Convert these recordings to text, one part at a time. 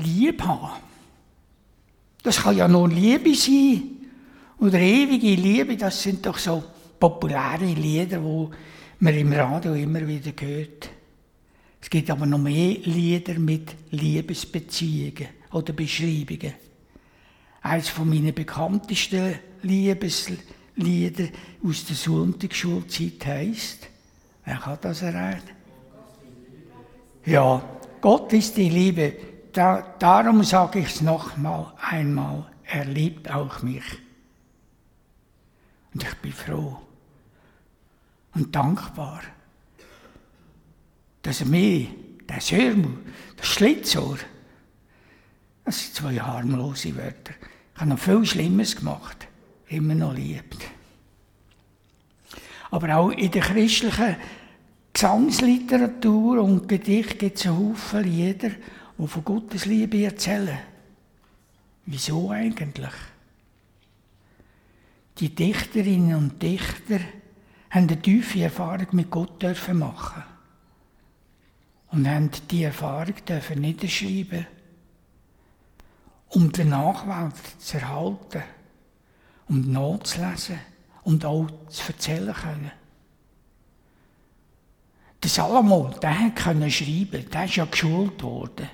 Liebe haben. Das kann ja nur Liebe sein. Oder ewige Liebe, das sind doch so populäre Lieder, die man im Radio immer wieder hört. Es gibt aber noch mehr Lieder mit Liebesbeziehungen oder Beschreibungen. Eines von meinen bekanntesten Liebeslieder aus der Sonntagsschulzeit heisst, wer kann das erraten? Ja, Gott ist die Liebe. Darum sage ich es noch einmal, er liebt auch mich. Und ich bin froh und dankbar, dass er mich, der Sörmel, der Schlitzohr, das sind zwei harmlose Wörter, ich habe noch viel Schlimmes gemacht, immer noch liebt. Aber auch in der christlichen Gesangsliteratur und Gedicht gibt es einen Haufen Lieder, die von Gottes Liebe erzählen. Wieso eigentlich? Die Dichterinnen und Dichter haben eine tiefe Erfahrung mit Gott dürfen machen und haben diese Erfahrung dürfen niederschreiben, um der Nachwelt zu erhalten, um nachzulesen und auch zu erzählen können. Der Salomo, der konnte schreiben, der ist ja geschult worden.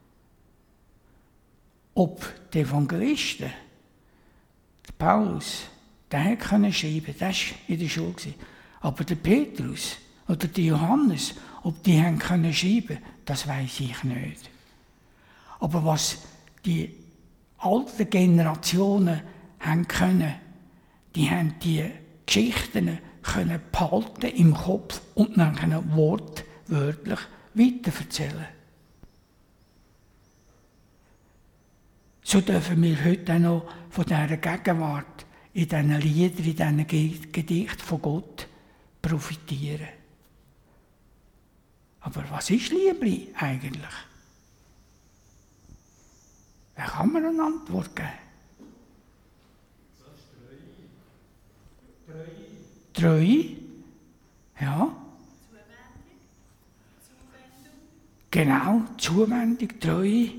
Ob die Evangelisten, der Paulus, der konnte schreiben, der war in der Schule. Aber der Petrus oder der Johannes, ob die können schreiben, das weiß ich nicht. Aber was die alten Generationen haben können, die haben die Geschichten können behalten im Kopf und dann wortwörtlich weitererzählen. So dürfen wir heute auch noch von dieser Gegenwart in diesen Liedern, in diesen Gedichten von Gott profitieren. Aber was ist Liebe eigentlich? Wer kann mir eine Antwort geben? Treue. Ja. Zuwendung. Genau, Zuwendung, Treue.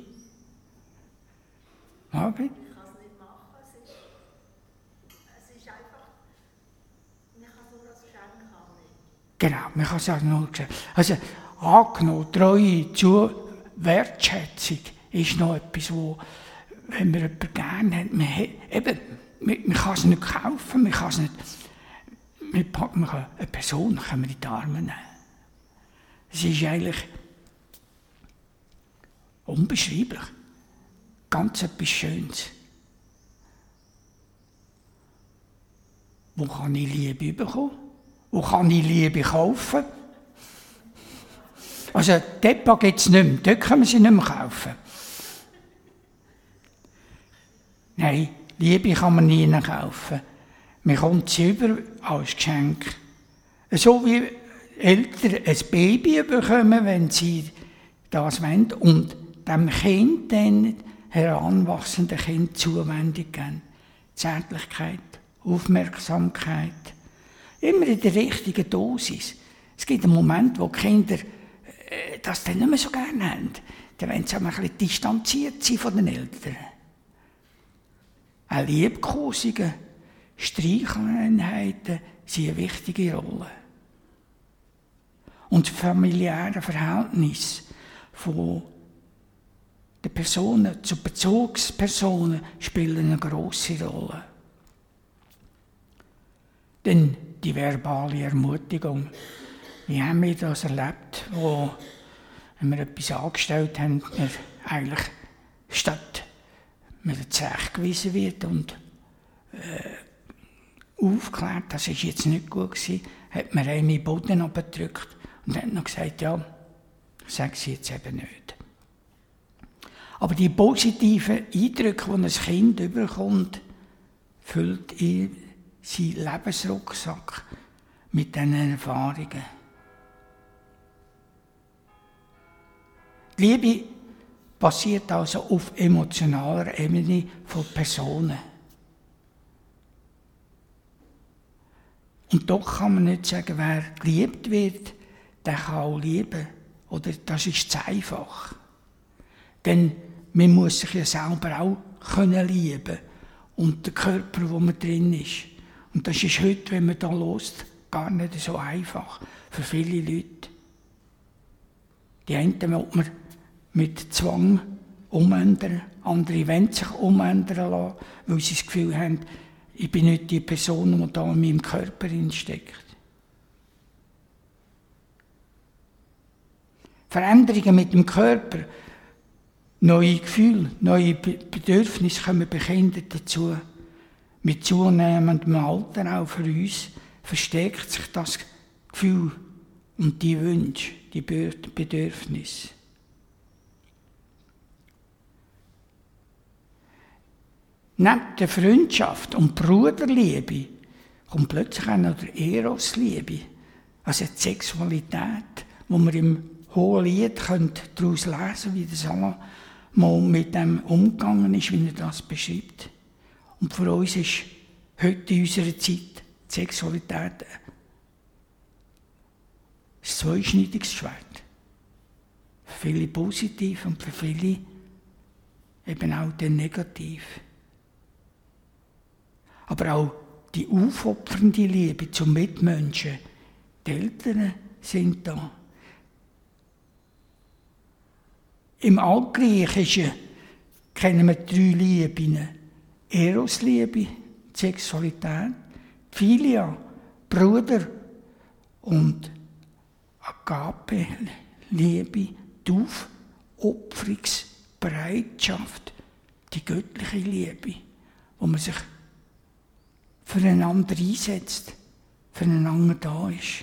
Margit? Ich kann es nicht machen. Es ist einfach, man kann es nur als Geschenk annehmen. Genau, man kann es auch nur Geschenk. Also, angenommen, Treue, Wertschätzung ist noch etwas, wo, wenn man jemanden gerne hat, man kann es nicht kaufen, man kann es nicht. Man kann eine Person kann man in die Arme nehmen. Es ist eigentlich unbeschreiblich. Ganz etwas Schönes. Wo kann ich Liebe bekommen? Wo kann ich Liebe kaufen? Also, Depa gibt es nicht mehr. Dort können wir sie nicht mehr kaufen. Nein, Liebe kann man nie kaufen. Man kommt sie über als Geschenk. So wie Eltern ein Baby bekommen, wenn sie das wollen, und dem Kind, dem heranwachsenden Kind, Zuwendung geben. Zärtlichkeit, Aufmerksamkeit. Immer in der richtigen Dosis. Es gibt einen Moment, wo die Kinder das dann nicht mehr so gerne haben. Dann wollen sie ein bisschen distanziert sein von den Eltern. Auch Liebkosungen, Streicheleinheiten sind eine wichtige Rolle. Und das familiäre Verhältnis von den Personen zu Bezugspersonen spielen eine grosse Rolle. Denn die verbale Ermutigung, wie haben wir das erlebt, wo, wenn wir etwas angestellt haben, wir eigentlich statt mir zurechtgewiesen wird und aufgeklärt, das war jetzt nicht gut gewesen, hat mir einen in den Boden abgedrückt und hat noch gesagt, ja, ich sage es jetzt eben nicht. Aber die positiven Eindrücke, die ein Kind überkommt, füllt seinen Lebensrucksack mit diesen Erfahrungen. Die Liebe passiert also auf emotionaler Ebene von Personen. Und doch kann man nicht sagen, wer geliebt wird, der kann auch lieben. Oder das ist zu einfach. Denn man muss sich ja selber auch können lieben und der Körper, wo man drin ist. Und das ist heute, wenn man da hört, gar nicht so einfach für viele Leute. Die einen will man mit Zwang umändern, andere wollen sich umändern lassen, weil sie das Gefühl haben, ich bin nicht die Person, die da in meinem Körper steckt. Veränderungen mit dem Körper, neue Gefühle, neue Bedürfnisse kommen bei Kindern dazu. Mit zunehmendem Alter auch für uns verstärkt sich das Gefühl und die Wünsche, die Bedürfnisse. Neben der Freundschaft und Bruderliebe kommt plötzlich auch noch der Erosliebe, also die Sexualität, wo wir im Hohen Lied daraus lesen können, wie der Salomon mit dem umgegangen ist, wie er das beschreibt. Und für uns ist heute in unserer Zeit die Sexualität ein zweischneidiges Schwert. Für viele positiv und für viele eben auch der negativ. Aber auch die aufopfernde Liebe zum Mitmenschen, die Eltern sind da. Im Altgriechischen kennen wir 3 Lieben. Erosliebe, Sexualität, Philia, Bruder und Agape, Liebe, die Aufopferungsbereitschaft, die göttliche Liebe, wo man sich füreinander einsetzt, füreinander da ist.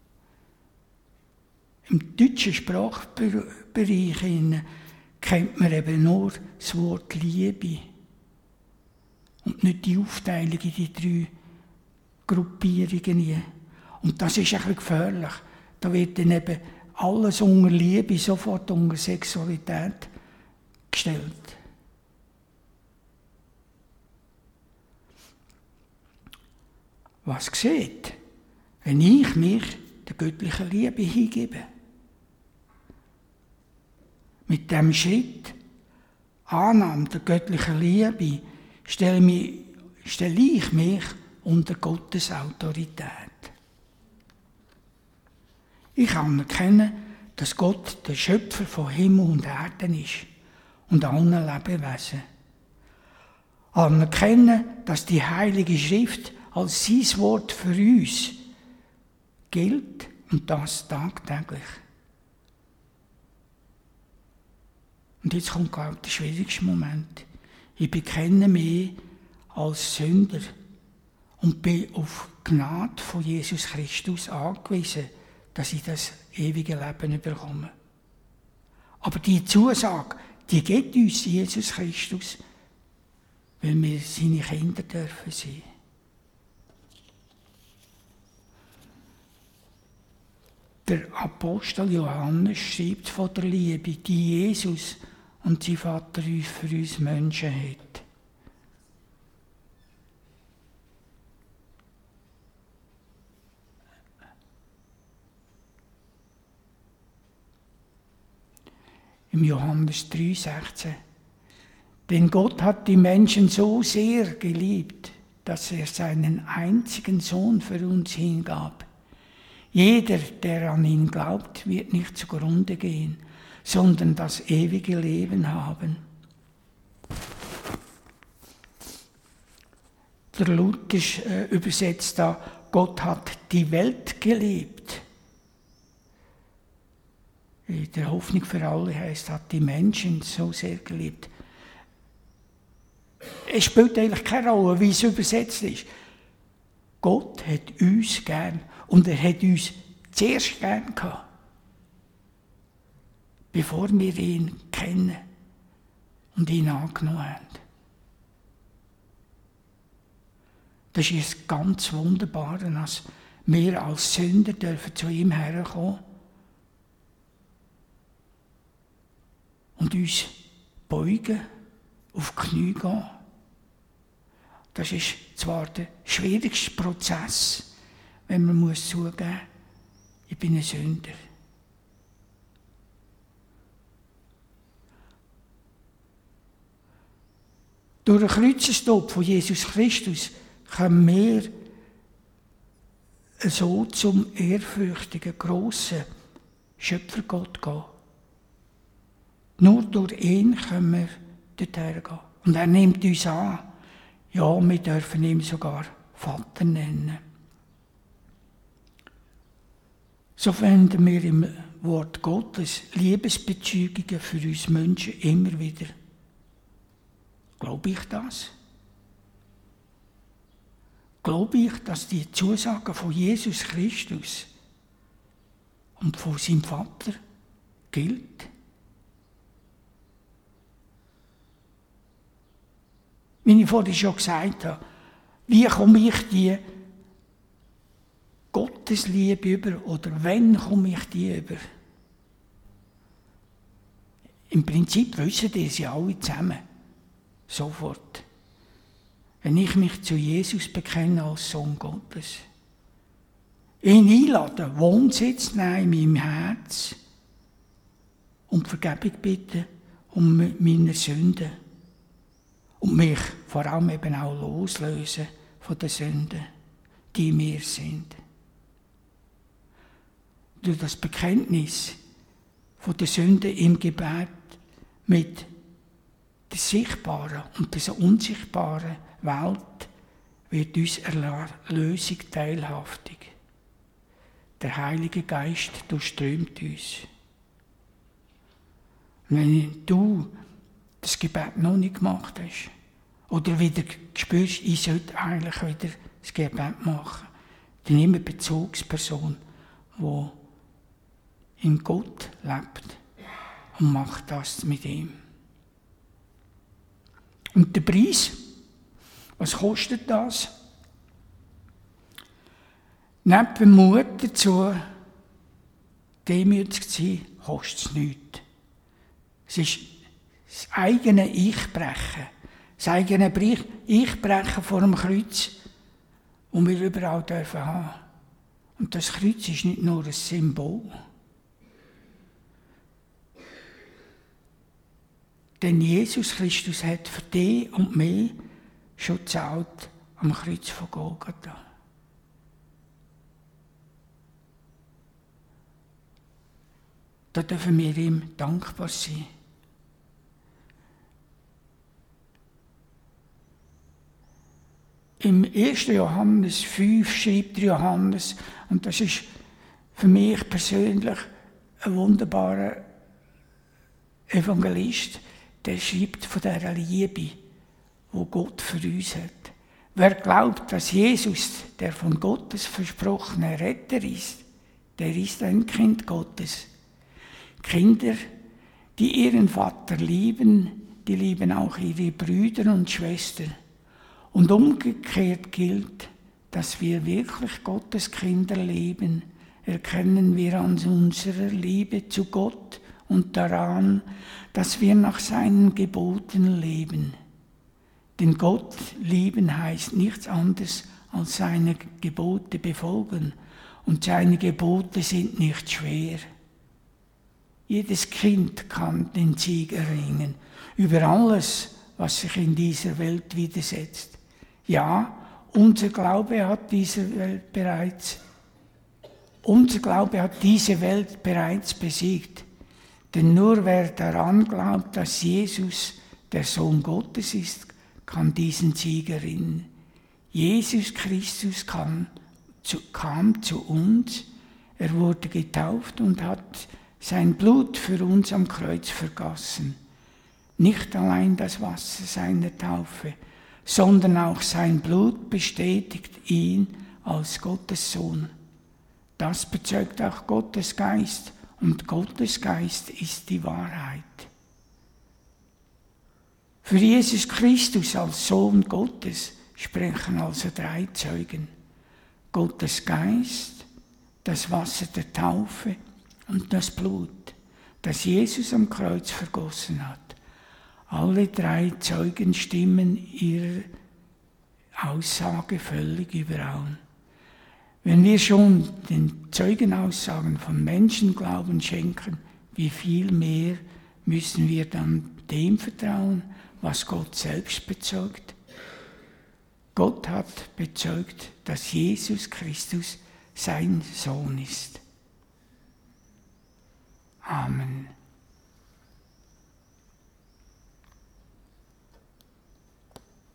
Im deutschen Sprachbereich kennt man eben nur das Wort Liebe und nicht die Aufteilung in die 3 Gruppierungen. Und das ist ein bisschen gefährlich. Da wird dann eben alles unter Liebe sofort unter Sexualität gestellt. Was geschieht, wenn ich mich der göttlichen Liebe hingebe? Mit dem Schritt, Annahme der göttlichen Liebe, stelle ich mich unter Gottes Autorität. Ich anerkenne, dass Gott der Schöpfer von Himmel und Erde ist und allen Lebewesen. Anerkenne, dass die Heilige Schrift als sein Wort für uns gilt und das tagtäglich. Und jetzt kommt gerade der schwierigste Moment. Ich bekenne mich als Sünder und bin auf die Gnade von Jesus Christus angewiesen, dass ich das ewige Leben bekomme. Aber die Zusage, die gibt uns Jesus Christus, weil wir seine Kinder dürfen sein. Der Apostel Johannes schreibt von der Liebe, die Jesus und sein Vater für uns Menschen hat. Im Johannes 3,16. Denn Gott hat die Menschen so sehr geliebt, dass er seinen einzigen Sohn für uns hingab. Jeder, der an ihn glaubt, wird nicht zugrunde gehen, sondern das ewige Leben haben. Der Luther übersetzt da, Gott hat die Welt geliebt. In der Hoffnung für alle heißt, hat die Menschen so sehr geliebt. Es spielt eigentlich keine Rolle, wie es übersetzt ist. Gott hat uns gern und er hat uns zuerst gern gehabt, bevor wir ihn kennen und ihn angenommen haben. Das ist ganz wunderbar, dass wir als Sünder dürfen zu ihm herkommen und uns beugen, auf die Knie gehen. Das ist zwar der schwierigste Prozess, wenn man zugeben muss, ich bin ein Sünder. Durch den Kreuzestod von Jesus Christus können wir so zum ehrfürchtigen, grossen Schöpfergott gehen. Nur durch ihn können wir dorthin gehen. Und er nimmt uns an. Ja, wir dürfen ihn sogar Vater nennen. So finden wir im Wort Gottes Liebesbezeugungen für uns Menschen immer wieder. Glaube ich das? Glaube ich, dass die Zusagen von Jesus Christus und von seinem Vater gilt? Wie ich vorhin schon gesagt habe, wie komme ich die Gottesliebe über oder wann komme ich die über? Im Prinzip wissen das ja alle zusammen. Sofort. Wenn ich mich zu Jesus bekenne als Sohn Gottes. Ihn einladen, Wohnsitz nehmen in meinem Herz und Vergebung bitten um meine Sünden. Und mich vor allem eben auch loslösen von den Sünden, die mir sind. Durch das Bekenntnis von den Sünden im Gebet mit der sichtbaren und dieser unsichtbaren Welt wird uns Erlösung teilhaftig. Der Heilige Geist durchströmt uns. Und wenn du das Gebet noch nicht gemacht hast oder wieder spürst, ich sollte eigentlich wieder das Gebet machen, dann nimm eine Bezugsperson, die in Gott lebt und mach das mit ihm. Und der Preis, was kostet das? Neben dem Mut dazu, demütig zu sein, kostet es nichts. Es ist das eigene Ich-Brechen. Das eigene Ich-Brechen vor dem Kreuz, das wir überall dürfen haben. Und das Kreuz ist nicht nur ein Symbol. Denn Jesus Christus hat für dich und mich schon gezahlt am Kreuz von Golgatha. Da dürfen wir ihm dankbar sein. Im 1. Johannes 5 schreibt Johannes, und das ist für mich persönlich ein wunderbarer Evangelist, der schreibt von dieser Liebe, die Gott für uns hat. Wer glaubt, dass Jesus der von Gottes versprochene Retter ist, der ist ein Kind Gottes. Kinder, die ihren Vater lieben, die lieben auch ihre Brüder und Schwestern. Und umgekehrt gilt, dass wir wirklich Gottes Kinder leben, erkennen wir an unserer Liebe zu Gott und daran, dass wir nach seinen Geboten leben. Denn Gott lieben heißt nichts anderes als seine Gebote befolgen, und seine Gebote sind nicht schwer. Jedes Kind kann den Sieg erringen über alles, was sich in dieser Welt widersetzt. Ja, unser Glaube hat diese Welt bereits besiegt. Denn nur wer daran glaubt, dass Jesus der Sohn Gottes ist, kann diesen Sieg erringen. Jesus Christus kam zu uns, er wurde getauft und hat sein Blut für uns am Kreuz vergossen. Nicht allein das Wasser seiner Taufe, sondern auch sein Blut bestätigt ihn als Gottes Sohn. Das bezeugt auch Gottes Geist, und Gottes Geist ist die Wahrheit. Für Jesus Christus als Sohn Gottes sprechen also 3 Zeugen: Gottes Geist, das Wasser der Taufe und das Blut, das Jesus am Kreuz vergossen hat. Alle 3 Zeugen stimmen ihrer Aussage völlig überein. Wenn wir schon den Zeugenaussagen von Menschen Glauben schenken, wie viel mehr müssen wir dann dem vertrauen, was Gott selbst bezeugt. Gott hat bezeugt, dass Jesus Christus sein Sohn ist. Amen.